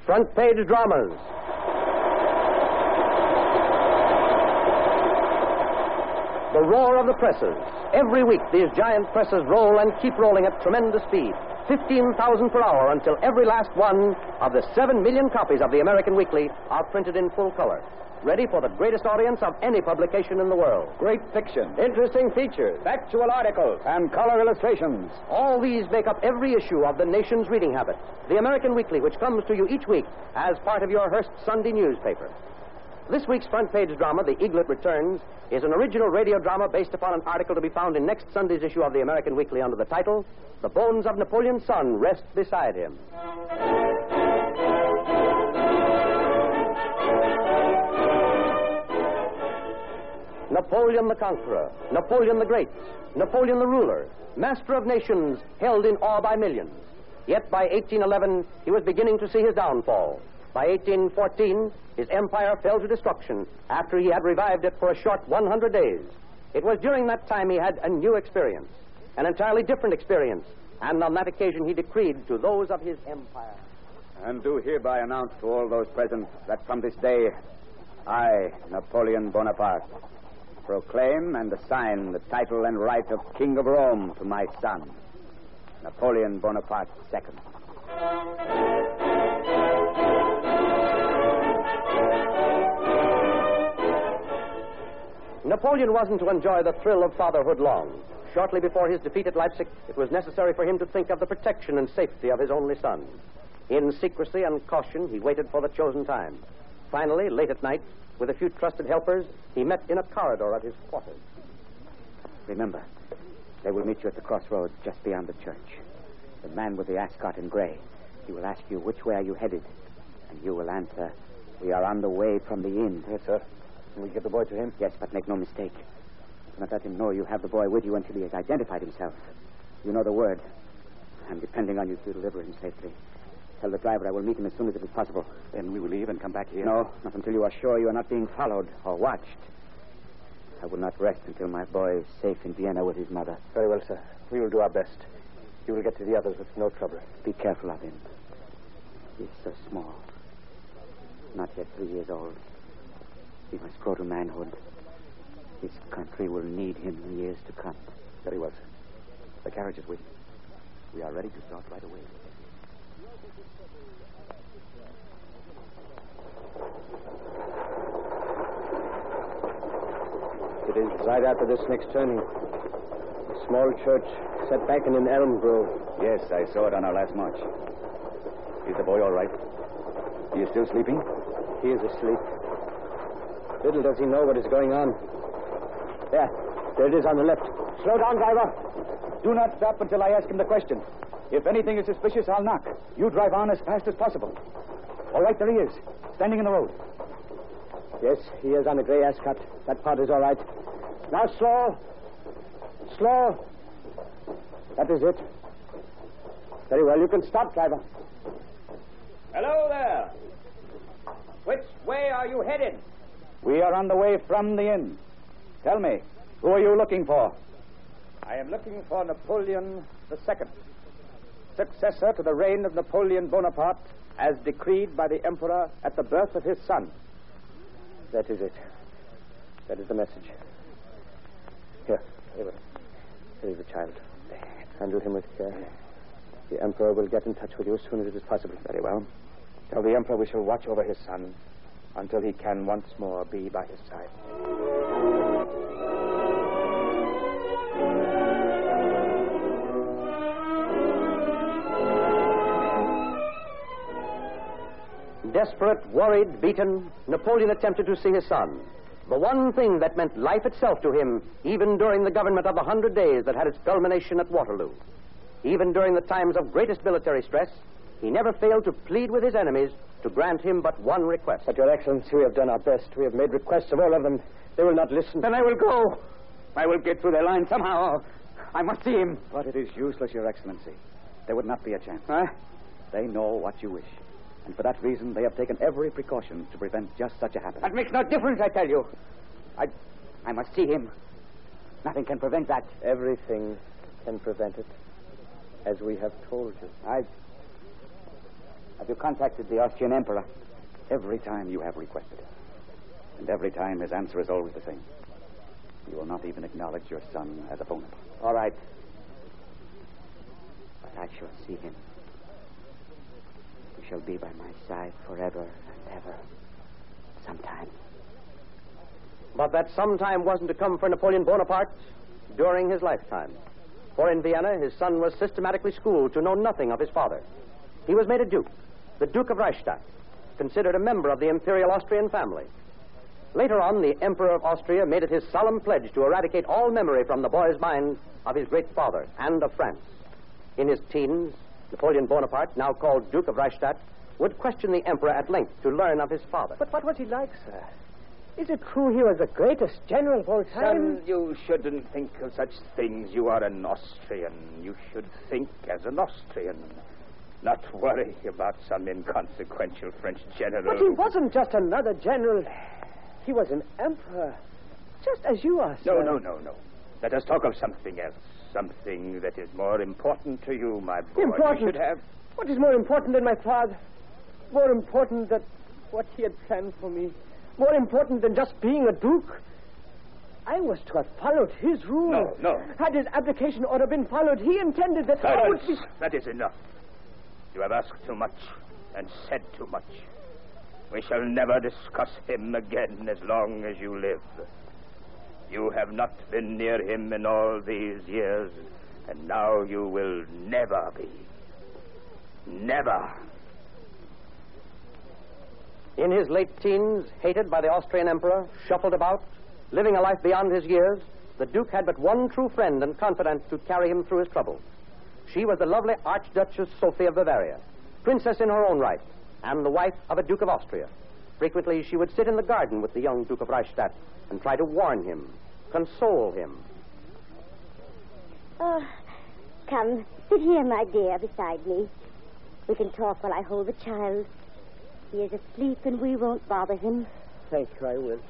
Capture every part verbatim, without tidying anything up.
Front Page Dramas. The roar of the presses. Every week, these giant presses roll and keep rolling at tremendous speed. fifteen thousand per hour until every last one of the seven million copies of the American Weekly are printed in full color. Ready for the greatest audience of any publication in the world. Great fiction, Interesting features. factual articles, and color illustrations. All these make up every issue of the nation's reading habit. The American Weekly, which comes to you each week as part of your Hearst Sunday newspaper. This week's front page drama, The Eaglet Returns, is an original radio drama based upon an article to be found in next Sunday's issue of the American Weekly under the title, The Bones of Napoleon's Son Rest Beside Him. Napoleon the Conqueror, Napoleon the Great, Napoleon the Ruler, master of nations held in awe by millions. Yet by eighteen eleven, he was beginning to see his downfall. By eighteen fourteen, his empire fell to destruction after he had revived it for a short one hundred days. It was during that time he had a new experience, an entirely different experience, and on that occasion he decreed to those of his empire. And do hereby announce to all those present that from this day, I, Napoleon Bonaparte, proclaim and assign the title and right of King of Rome to my son, Napoleon Bonaparte the Second. Napoleon wasn't to enjoy the thrill of fatherhood long. Shortly before his defeat at Leipzig, it was necessary for him to think of the protection and safety of his only son. In secrecy and caution, he waited for the chosen time. Finally, late at night, with a few trusted helpers, he met in a corridor at his quarters. Remember, they will meet you at the crossroads just beyond the church. The man with the ascot in gray. He will ask you, which way are you headed? And you will answer, we are on the way from the inn. Yes, sir. Can we get the boy to him? Yes, but make no mistake. Do not let him know you have the boy with you until he has identified himself. You know the word. I'm depending on you to deliver him safely. Tell the driver I will meet him as soon as it is possible. Then we will leave and come back here? No, not until you are sure you are not being followed or watched. I will not rest until my boy is safe in Vienna with his mother. Very well, sir. We will do our best. You will get to the others with no trouble. Be careful of him. He is so small. Not yet three years old. He must grow to manhood. This country will need him in years to come. Very well, sir. The carriage is waiting. We are ready to start right away. It is right after this next turning. A small church set back in an elm grove. Yes, I saw it on our last march. Is the boy all right? He is still sleeping? He is asleep. Little does he know what is going on. There. There it is on the left. Slow down, driver. Do not stop until I ask him the question. If anything is suspicious, I'll knock. You drive on as fast as possible. All right, there he is, standing in the road. Yes, he is on a gray ascot. That part is all right. Now slow. Slow. That is it. Very well, you can stop, driver. Hello there. Which way are you headed? We are on the way from the inn. Tell me, who are you looking for? I am looking for Napoleon the Second, successor to the reign of Napoleon Bonaparte, as decreed by the Emperor at the birth of his son. That is it. That is the message. Here, here, here is the child. Handle him with care. The Emperor will get in touch with you as soon as it is possible. Very well. Tell the Emperor we shall watch over his son until he can once more be by his side. Desperate, worried, beaten, Napoleon attempted to see his son. The one thing that meant life itself to him, even during the government of the hundred days that had its culmination at Waterloo. Even during the times of greatest military stress, he never failed to plead with his enemies to grant him but one request. But, Your Excellency, we have done our best. We have made requests of all of them. They will not listen. Then I will go. I will get through their line somehow. I must see him. But it is useless, Your Excellency. There would not be a chance. Huh? They know what you wish. And for that reason, they have taken every precaution to prevent just such a happening. That makes no difference, I tell you. I, I must see him. Nothing can prevent that. Everything can prevent it, as we have told you. I... I've you contacted the Austrian Emperor? Every time you have requested it. And every time his answer is always the same. He will not even acknowledge your son as a Bonaparte. All right. But I shall see him. He shall be by my side forever and ever. Sometime. But that sometime wasn't to come for Napoleon Bonaparte during his lifetime. For in Vienna, his son was systematically schooled to know nothing of his father. He was made a duke, the Duke of Reichstadt, considered a member of the imperial Austrian family. Later on, the Emperor of Austria made it his solemn pledge to eradicate all memory from the boy's mind of his great father and of France. In his teens, Napoleon Bonaparte, now called Duke of Reichstadt, would question the Emperor at length to learn of his father. But what was he like, sir? Is it true he was the greatest general of all time? Son, you shouldn't think of such things. You are an Austrian. You should think as an Austrian. Not worry about some inconsequential French general. But he wasn't just another general. He was an emperor. Just as you are, sir. No, no, no, no. Let us talk of something else. Something that is more important to you, my boy. Important? You should have... What is more important than my father? More important than what he had planned for me? More important than just being a duke? I was to have followed his rule. No, no. Had his abdication order been followed, he intended that I would Silence. be... That is enough. You have asked too much and said too much. We shall never discuss him again as long as you live. You have not been near him in all these years, and now you will never be. Never. In his late teens, hated by the Austrian Emperor, shuffled about, living a life beyond his years, the Duke had but one true friend and confidant to carry him through his troubles. She was the lovely Archduchess Sophie of Bavaria, princess in her own right, and the wife of a Duke of Austria. Frequently, she would sit in the garden with the young Duke of Reichstadt and try to warn him, console him. Oh, come, sit here, my dear, beside me. We can talk while I hold the child. He is asleep and we won't bother him. Thank you, I will.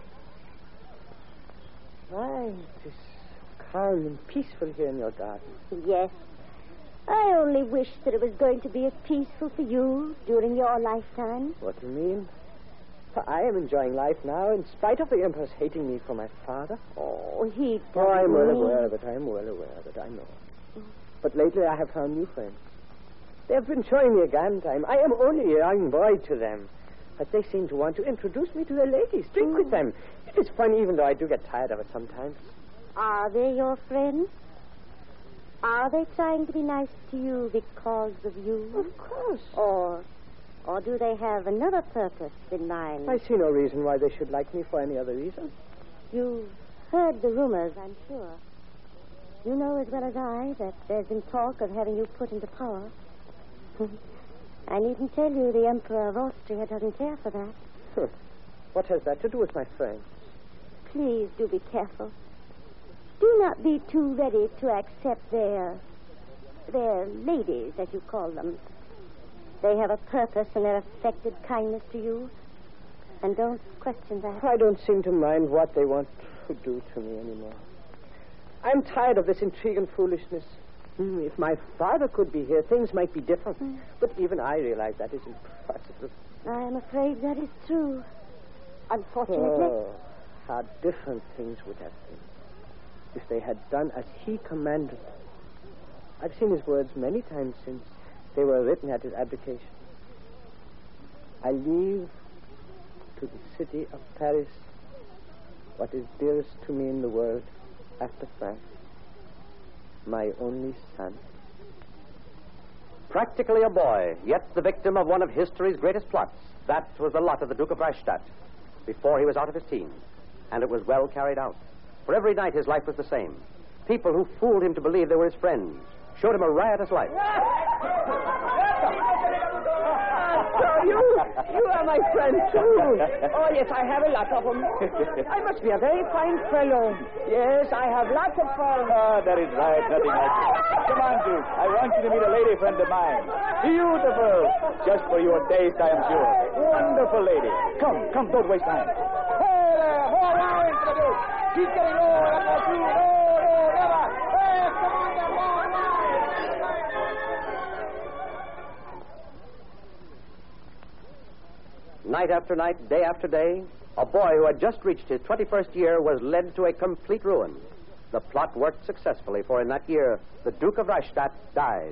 Why, it is calm and peaceful here in your garden. Yes. I only wish that it was going to be as peaceful for you during your lifetime. What do you mean? For I am enjoying life now, in spite of the Emperor's hating me for my father. Oh, he doesn't Oh, I'm well mean... aware of it. I'm well aware of it. I know. But lately I have found new friends. They have been showing me a grand time. I am only a young boy to them. But they seem to want to introduce me to their ladies. Drink with them. It is fun, even though I do get tired of it sometimes. Are they your friends? Are they trying to be nice to you because of you? Of course. Or, or do they have another purpose in mind? I see no reason why they should like me for any other reason. You've heard the rumors, I'm sure. You know as well as I that there's been talk of having you put into power. I needn't tell you the Emperor of Austria doesn't care for that. What has that to do with my friends? Please do be careful. Do not be too ready to accept their... their ladies, as you call them. They have a purpose in their affected kindness to you. And don't question that. I don't seem to mind what they want to do to me anymore. I'm tired of this intrigue and foolishness. Mm, if my father could be here, things might be different. Mm. But even I realize that is impossible. I'm afraid that is true. Unfortunately. Oh, how different things would have been if they had done as he commanded. I've seen his words many times since they were written at his abdication. I leave to the city of Paris what is dearest to me in the world after France. My only son. Practically a boy, yet the victim of one of history's greatest plots. That was the lot of the Duke of Reichstadt before he was out of his teens. And it was well carried out. For every night his life was the same. People who fooled him to believe they were his friends showed him a riotous life. So you, you are my friend, too. Oh, yes, I have a lot of them. I must be a very fine fellow. Yes, I have lots of fun. Ah, that is right. Nothing like it. Come on, Duke. I want you to meet a lady friend of mine. Beautiful. Just for your taste, I am sure. Wonderful lady. Come, come, don't waste time. Hey there, more lines for the Duke. Keep getting lower. That's all through. No, no, never. Hey, come on, there, more lines. Night after night, day after day, a boy who had just reached his twenty-first year was led to a complete ruin. The plot worked successfully, for in that year, the Duke of Reichstadt died.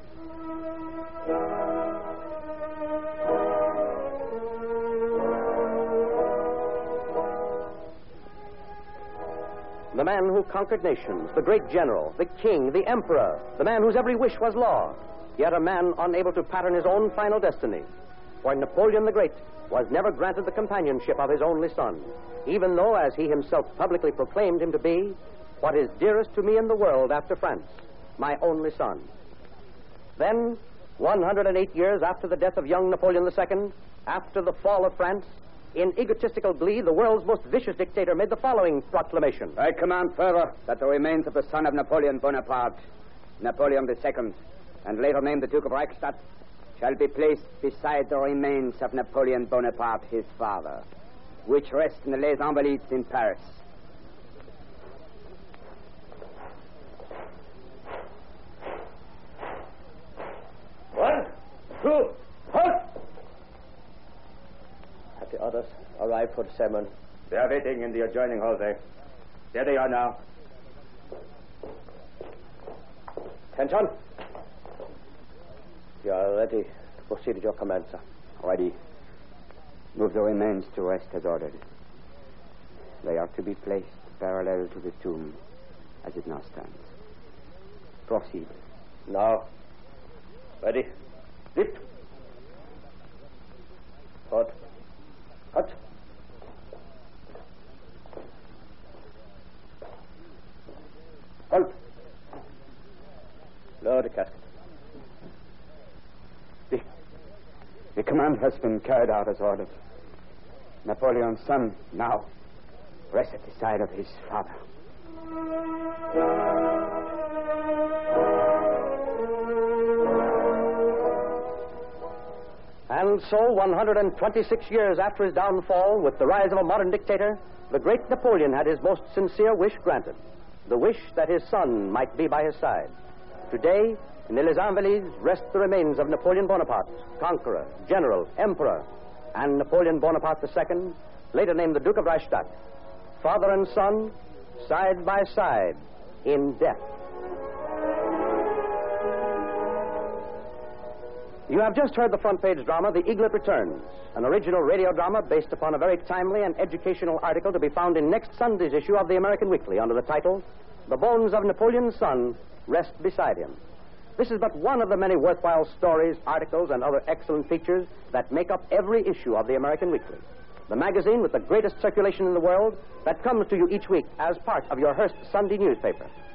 The man who conquered nations, the great general, the king, the emperor, the man whose every wish was law, yet a man unable to pattern his own final destiny. For Napoleon the Great was never granted the companionship of his only son, even though, as he himself publicly proclaimed him to be, what is dearest to me in the world after France, my only son. Then, one hundred eight years after the death of young Napoleon the Second, after the fall of France, in egotistical glee, the world's most vicious dictator made the following proclamation. I command further that the remains of the son of Napoleon Bonaparte, Napoleon the Second, and later named the Duke of Reichstadt, shall be placed beside the remains of Napoleon Bonaparte, his father, which rest in the Les Invalides in Paris. One, two, halt! Have the others arrived for the ceremony? They are waiting in the adjoining hall there. There they are now. Attention. You are ready to proceed at your command, sir. Ready. Move the remains to rest as ordered. They are to be placed parallel to the tomb as it now stands. Proceed. Now. Ready. Lift. Forward. Cut. Halt. Lower the casket. The, the command has been carried out as ordered. Napoleon's son now rests at the side of his father. And so, one hundred twenty-six years after his downfall, with the rise of a modern dictator, the great Napoleon had his most sincere wish granted, the wish that his son might be by his side. Today, in the Les Invalides rest the remains of Napoleon Bonaparte, conqueror, general, emperor, and Napoleon Bonaparte the Second, later named the Duke of Reichstadt, father and son, side by side, in death. You have just heard the front page drama, The Eaglet Returns, an original radio drama based upon a very timely and educational article to be found in next Sunday's issue of the American Weekly under the title, The Bones of Napoleon's Son Rest Beside Him. This is but one of the many worthwhile stories, articles, and other excellent features that make up every issue of the American Weekly, the magazine with the greatest circulation in the world that comes to you each week as part of your Hearst Sunday newspaper.